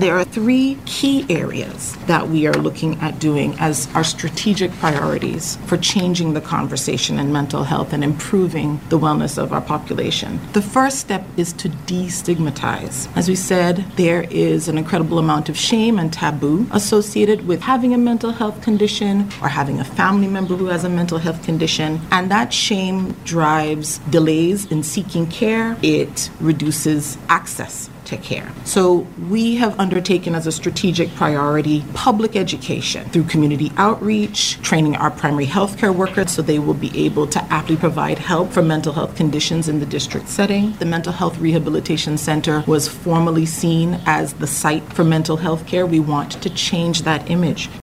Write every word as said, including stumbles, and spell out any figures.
There are three key areas that we are looking at doing as our strategic priorities for changing the conversation in mental health and improving the wellness of our population. The first step is to destigmatize. As we said, there is an incredible amount of shame and taboo associated with having a mental health condition or having a family member who has a mental health condition, and that shame drives delays in seeking care. It reduces access to care. So we have undertaken as a strategic priority public education through community outreach, training our primary healthcare workers so they will be able to aptly provide help for mental health conditions in the district setting. The Mental Health Rehabilitation Center was formerly seen as the site for mental health care. We want to change that image.